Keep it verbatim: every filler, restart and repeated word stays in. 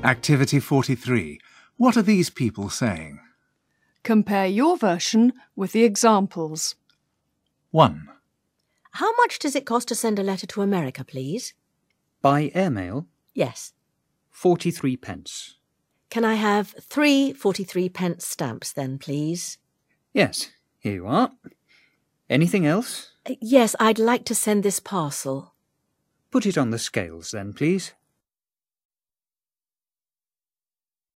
Activity forty-three. What are these people saying? Compare your version with the examples. one. How much does it cost to send a letter to America, please? By airmail? Yes. Forty-three pence. Can I have three forty-three pence stamps then, please? Yes, here you are. Anything else? Uh, yes, I'd like to send this parcel. Put it on the scales then, please.